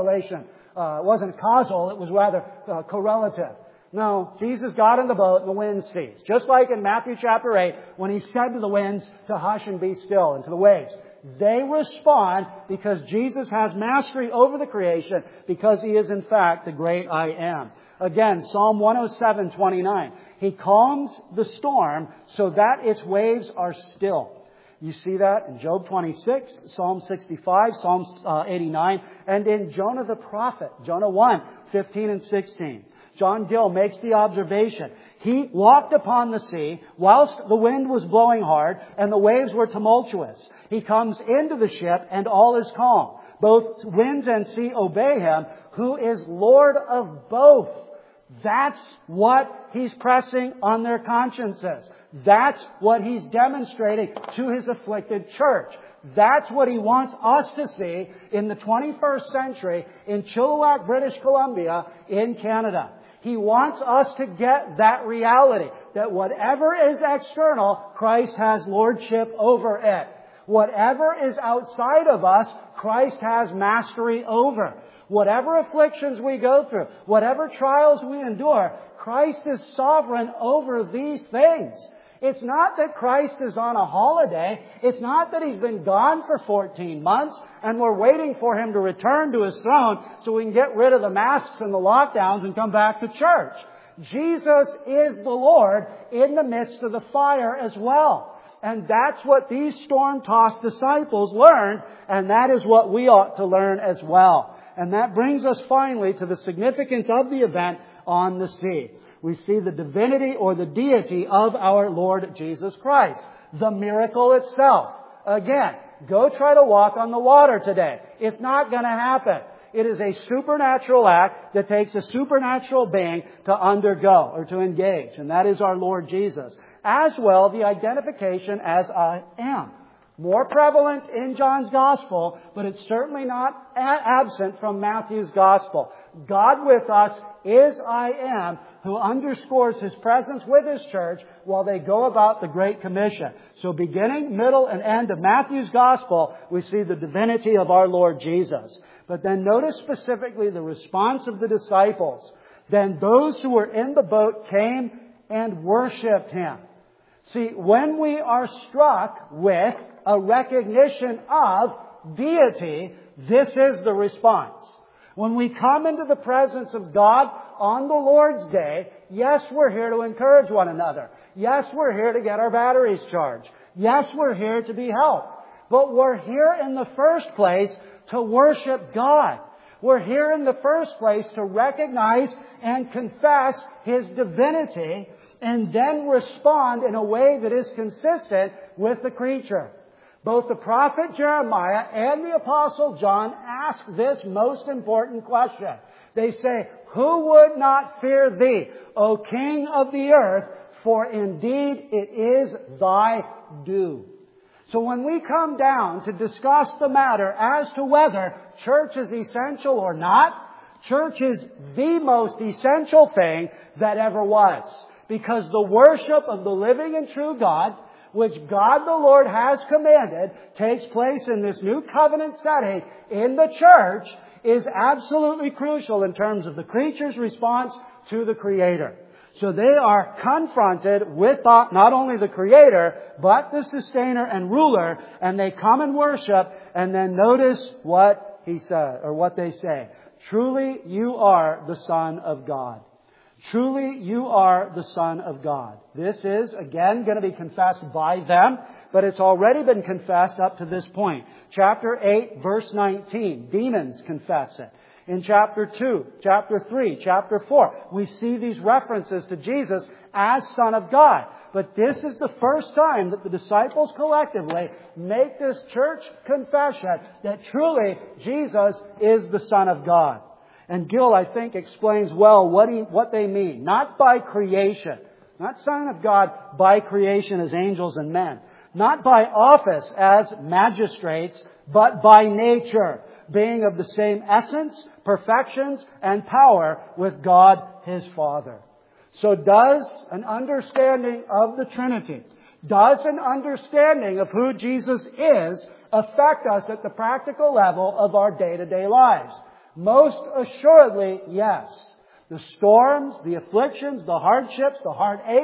Speaker 1: It wasn't causal, it was rather correlative. No, Jesus got in the boat and the wind ceased. Just like in Matthew chapter 8, when He said to the winds to hush and be still, and to the waves, They respond because Jesus has mastery over the creation, because He is in fact the great I Am. Again, Psalm 107:29. He calms the storm so that its waves are still. You see that in Job 26, Psalm 65, Psalm 89, and in Jonah the prophet, Jonah 1:15 and 16. John Gill makes the observation. He walked upon the sea whilst the wind was blowing hard and the waves were tumultuous. He comes into the ship and all is calm. Both winds and sea obey Him, who is Lord of both. That's what He's pressing on their consciences. That's what He's demonstrating to His afflicted church. That's what He wants us to see in the 21st century in Chilliwack, British Columbia, in Canada. He wants us to get that reality, that whatever is external, Christ has lordship over it. Whatever is outside of us, Christ has mastery over. Whatever afflictions we go through, whatever trials we endure, Christ is sovereign over these things. It's not that Christ is on a holiday. It's not that He's been gone for 14 months and we're waiting for Him to return to His throne so we can get rid of the masks and the lockdowns and come back to church. Jesus is the Lord in the midst of the fire as well. And that's what these storm-tossed disciples learned, and that is what we ought to learn as well. And that brings us finally to the significance of the event on the sea. We see the divinity or the deity of our Lord Jesus Christ. The miracle itself. Again, go try to walk on the water today. It's not going to happen. It is a supernatural act that takes a supernatural being to undergo or to engage. And that is our Lord Jesus. As well, the identification as I am. More prevalent in John's Gospel, but it's certainly not absent from Matthew's Gospel. God with us is I Am, who underscores His presence with His church while they go about the Great Commission. So beginning, middle, and end of Matthew's Gospel, we see the divinity of our Lord Jesus. But then notice specifically the response of the disciples. Then those who were in the boat came and worshipped Him. See, when we are struck with a recognition of deity, this is the response. When we come into the presence of God on the Lord's Day, yes, we're here to encourage one another. Yes, we're here to get our batteries charged. Yes, we're here to be helped. But we're here in the first place to worship God. We're here in the first place to recognize and confess His divinity and then respond in a way that is consistent with the creature. Both the prophet Jeremiah and the apostle John ask this most important question. They say, "Who would not fear Thee, O King of the earth? For indeed it is Thy due." So when we come down to discuss the matter as to whether church is essential or not, church is the most essential thing that ever was. Because the worship of the living and true God, which God the Lord has commanded, takes place in this new covenant setting in the church, is absolutely crucial in terms of the creature's response to the Creator. So they are confronted with not only the Creator, but the Sustainer and Ruler, and they come and worship, and then notice what He said, or what they say. Truly, you are the Son of God. Truly, you are the Son of God. This is, again, going to be confessed by them, but it's already been confessed up to this point. Chapter 8, verse 19, demons confess it. In chapter 2, chapter 3, chapter 4, we see these references to Jesus as Son of God. But this is the first time that the disciples collectively make this church confession that truly Jesus is the Son of God. And Gill, I think, explains well what they mean. Not by creation. Not Son of God by creation as angels and men. Not by office as magistrates, but by nature, being of the same essence, perfections, and power with God His Father. So does an understanding of the Trinity, does an understanding of who Jesus is affect us at the practical level of our day-to-day lives? Most assuredly, yes. The storms, the afflictions, the hardships, the heartaches,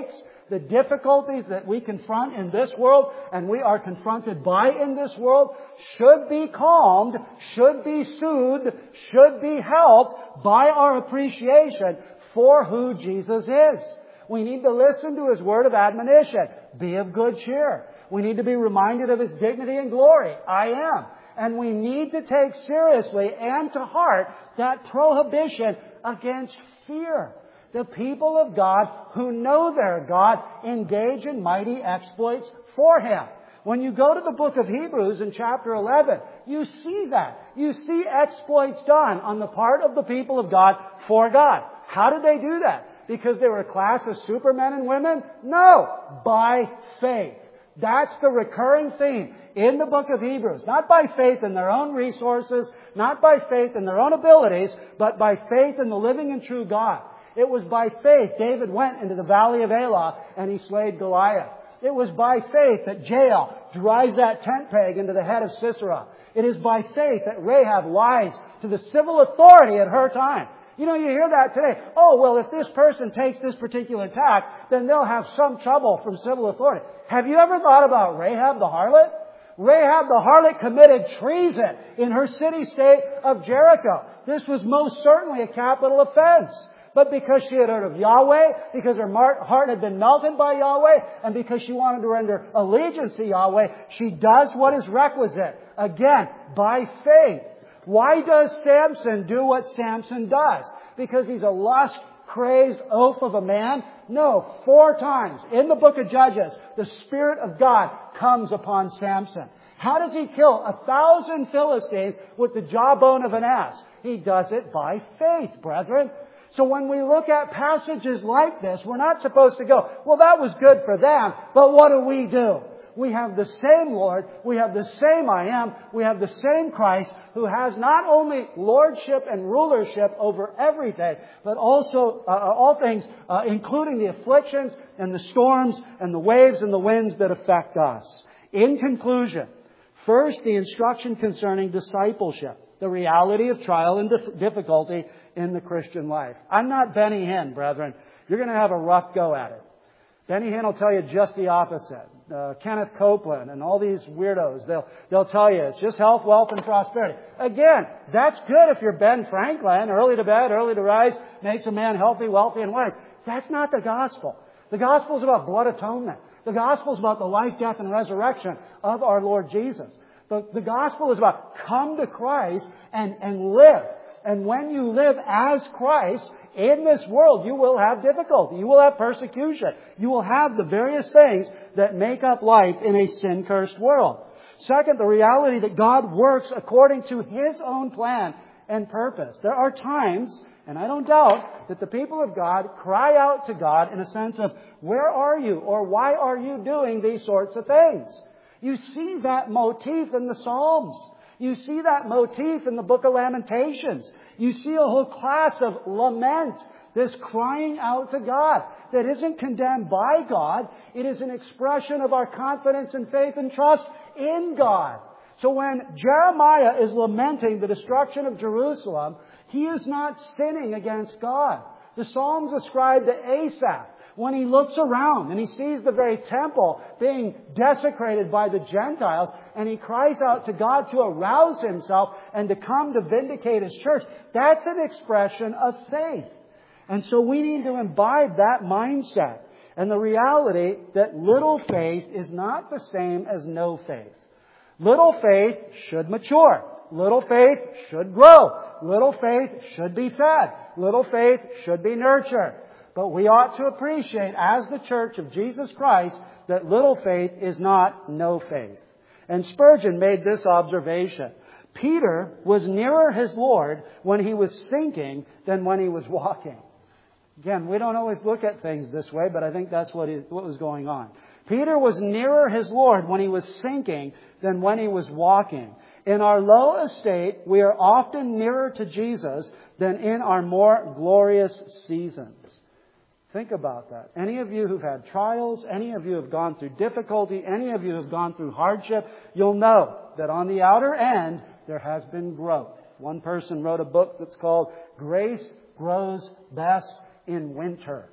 Speaker 1: The difficulties that we confront in this world and we are confronted by in this world should be calmed, should be soothed, should be helped by our appreciation for who Jesus is. We need to listen to His word of admonition. Be of good cheer. We need to be reminded of His dignity and glory. I am. And we need to take seriously and to heart that prohibition against fear. The people of God who know their God engage in mighty exploits for Him. When you go to the book of Hebrews in chapter 11, you see that. You see exploits done on the part of the people of God for God. How did they do that? Because they were a class of supermen and women? No, by faith. That's the recurring theme in the book of Hebrews. Not by faith in their own resources, not by faith in their own abilities, but by faith in the living and true God. It was by faith David went into the valley of Elah and he slayed Goliath. It was by faith that Jael drives that tent peg into the head of Sisera. It is by faith that Rahab lies to the civil authority at her time. You know, you hear that today. Oh, well, if this person takes this particular tack, then they'll have some trouble from civil authority. Have you ever thought about Rahab the harlot? Rahab the harlot committed treason in her city-state of Jericho. This was most certainly a capital offense. But because she had heard of Yahweh, because her heart had been melted by Yahweh, and because she wanted to render allegiance to Yahweh, she does what is requisite. Again, by faith. Why does Samson do what Samson does? Because he's a lust-crazed oaf of a man? No, 4 times in the book of Judges, the Spirit of God comes upon Samson. How does he kill 1,000 Philistines with the jawbone of an ass? He does it by faith, brethren. So when we look at passages like this, we're not supposed to go, well, that was good for them, but what do? We have the same Lord, we have the same I Am, we have the same Christ who has not only lordship and rulership over everything, but also all things, including the afflictions and the storms and the waves and the winds that affect us. In conclusion, first, the instruction concerning discipleship, the reality of trial and difficulty in the Christian life. I'm not Benny Hinn, brethren. You're going to have a rough go at it. Benny Hinn will tell you just the opposite. Kenneth Copeland and all these weirdos, they'll tell you it's just health, wealth, and prosperity. Again, that's good if you're Ben Franklin, early to bed, early to rise, makes a man healthy, wealthy, and wise. That's not the gospel. The gospel is about blood atonement. The gospel is about the life, death, and resurrection of our Lord Jesus. The gospel is about come to Christ and live. And when you live as Christ in this world, you will have difficulty. You will have persecution. You will have the various things that make up life in a sin-cursed world. Second, the reality that God works according to His own plan and purpose. There are times, and I don't doubt, that the people of God cry out to God in a sense of, where are you? Or why are you doing these sorts of things? You see that motif in the Psalms. You see that motif in the book of Lamentations. You see a whole class of lament, this crying out to God that isn't condemned by God. It is an expression of our confidence and faith and trust in God. So when Jeremiah is lamenting the destruction of Jerusalem, he is not sinning against God. The Psalms ascribe to Asaph. When he looks around and he sees the very temple being desecrated by the Gentiles, and he cries out to God to arouse himself and to come to vindicate His church, that's an expression of faith. And so we need to imbibe that mindset and the reality that little faith is not the same as no faith. Little faith should mature. Little faith should grow. Little faith should be fed. Little faith should be nurtured. But we ought to appreciate, as the Church of Jesus Christ, that little faith is not no faith. And Spurgeon made this observation. Peter was nearer his Lord when he was sinking than when he was walking. Again, we don't always look at things this way, but I think that's what was going on. Peter was nearer his Lord when he was sinking than when he was walking. In our low estate, we are often nearer to Jesus than in our more glorious seasons. Think about that. Any of you who've had trials, any of you who've gone through difficulty, any of you who've gone through hardship, you'll know that on the outer end, there has been growth. One person wrote a book that's called Grace Grows Best in Winter.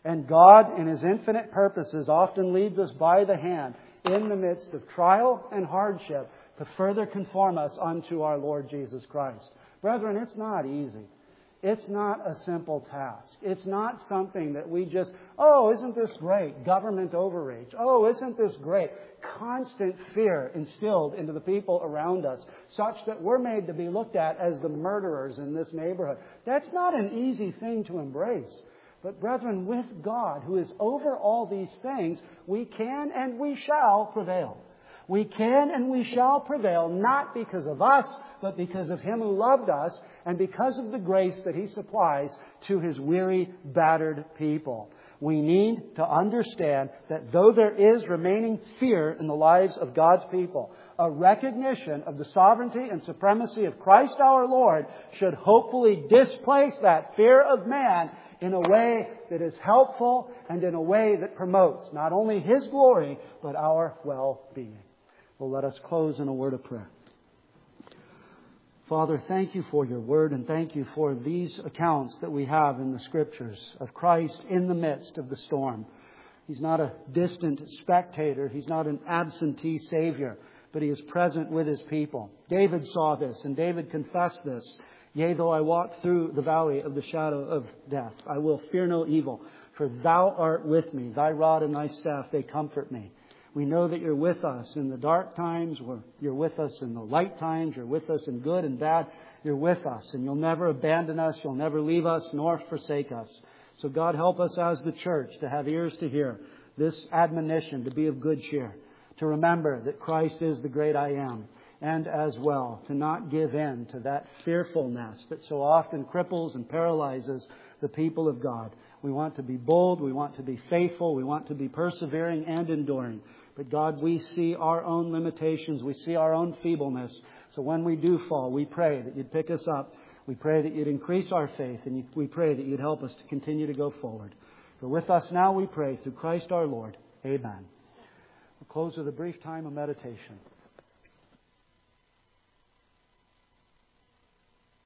Speaker 1: And God, in His infinite purposes, often leads us by the hand in the midst of trial and hardship to further conform us unto our Lord Jesus Christ. Brethren, it's not easy. It's not a simple task. It's not something that we just, oh, isn't this great? Government overreach. Oh, isn't this great? Constant fear instilled into the people around us, such that we're made to be looked at as the murderers in this neighborhood. That's not an easy thing to embrace. But brethren, with God, who is over all these things, we can and we shall prevail. We can and we shall prevail, not because of us, but because of Him who loved us and because of the grace that He supplies to His weary, battered people. We need to understand that though there is remaining fear in the lives of God's people, a recognition of the sovereignty and supremacy of Christ our Lord should hopefully displace that fear of man in a way that is helpful and in a way that promotes not only His glory, but our well-being. Well, let us close in a word of prayer. Father, thank You for Your Word, and thank You for these accounts that we have in the Scriptures of Christ in the midst of the storm. He's not a distant spectator. He's not an absentee Savior, but He is present with His people. David saw this, and David confessed this. Yea, though I walk through the valley of the shadow of death, I will fear no evil, for Thou art with me. Thy rod and Thy staff, they comfort me. We know that You're with us in the dark times. You're with us in the light times. You're with us in good and bad. You're with us, and You'll never abandon us. You'll never leave us nor forsake us. So God, help us as the church to have ears to hear this admonition, to be of good cheer, to remember that Christ is the great I am, and as well to not give in to that fearfulness that so often cripples and paralyzes the people of God. We want to be bold. We want to be faithful. We want to be persevering and enduring. But God, we see our own limitations. We see our own feebleness. So when we do fall, we pray that You'd pick us up. We pray that You'd increase our faith. And we pray that You'd help us to continue to go forward. For with us now we pray through Christ our Lord. Amen. We'll close with a brief time of meditation.